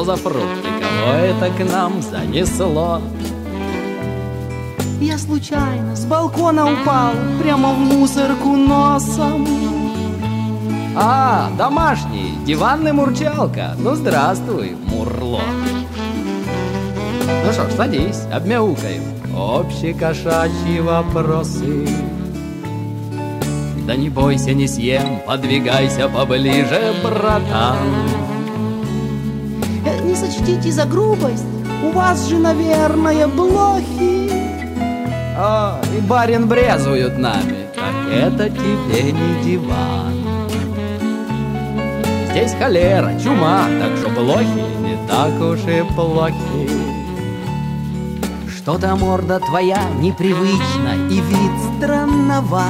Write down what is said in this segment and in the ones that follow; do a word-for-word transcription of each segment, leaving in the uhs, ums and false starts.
за фрукты? Кого это к нам занесло? Я случайно с балкона упал прямо в мусорку носом. А, домашний, диванный мурчалка. Ну, здравствуй, Мурло. Ну что ж, садись, обмяукаем. Общие кошачьи вопросы. Да не бойся, не съем, подвигайся поближе, братан. Не сочтите за грубость, у вас же, наверное, блохи. О, и барин брезуют нами. Так это тебе не диван. Здесь холера, чума, так что блохи не так уж и плохи. Что-то морда твоя непривычна и вид странноват.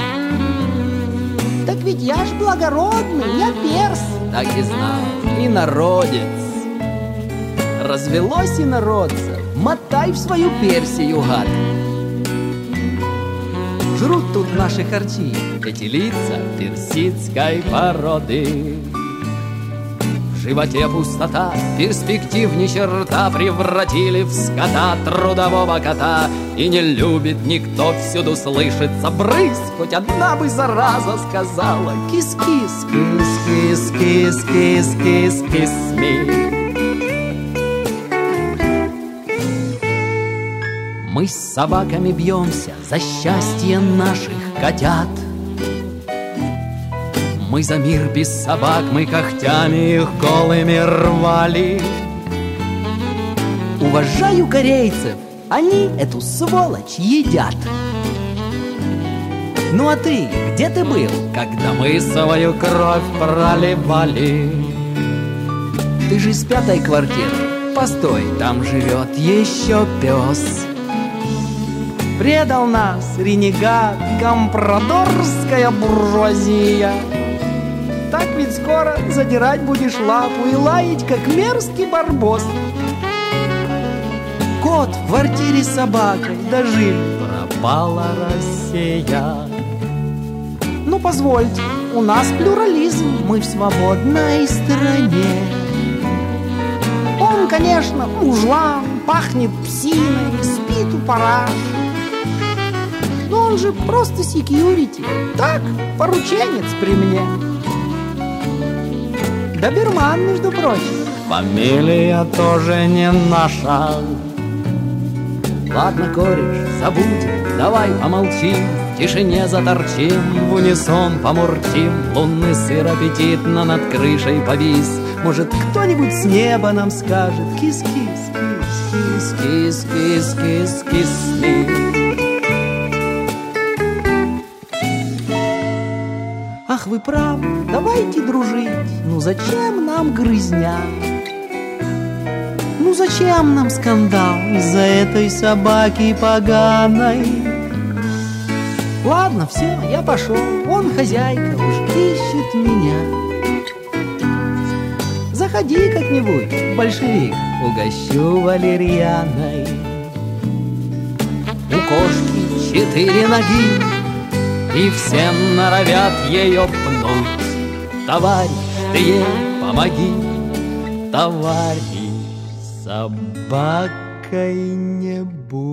Так ведь я ж благородный, я перс. Так и знал, и народец. Развелось инородцев, мотай в свою Персию, гад. Жрут тут наши харчи эти лица персидской породы. В животе пустота, перспектив ни черта, превратили в скота трудового кота. И не любит никто, всюду слышится брысь, хоть одна бы зараза сказала кис-кис, кис-кис, кис-кис, кис-кис-ми. Мы с собаками бьемся за счастье наших котят. Мы за мир без собак, мы когтями их голыми рвали. Уважаю корейцев, они эту сволочь едят. Ну а ты, где ты был, когда мы свою кровь проливали? Ты же из пятой квартиры, постой, там живет еще пес. Предал нас ренегат, компрадорская буржуазия. Так ведь скоро задирать будешь лапу и лаять, как мерзкий барбос. Кот в квартире с собакой дожили, пропала Россия. Ну позвольте, у нас плюрализм, мы в свободной стране. Он, конечно, мужлан, пахнет псиной, спит у параж. Но он же просто секьюрити, так, порученец при мне. Доберман, между прочим. Фамилия тоже не наша. Ладно, кореш, забудем, давай помолчим, в тишине заторчим, в унисон помурчим. Лунный сыр аппетитно над крышей повис. Может, кто-нибудь с неба нам скажет кис-кис, кис-кис, кис-кис, кис-кис-ми. Ах, вы правы, давайте дружить. Ну зачем нам грызня? Ну зачем нам скандал из-за этой собаки поганой? Ладно, все, я пошел. Вон хозяйка уж ищет меня. Заходи как-нибудь, большевик, угощу валерьяной. У кошки четыре ноги, и все норовят ее пнуть. Товарищ, ты ей помоги, товарищ, собакой не будь.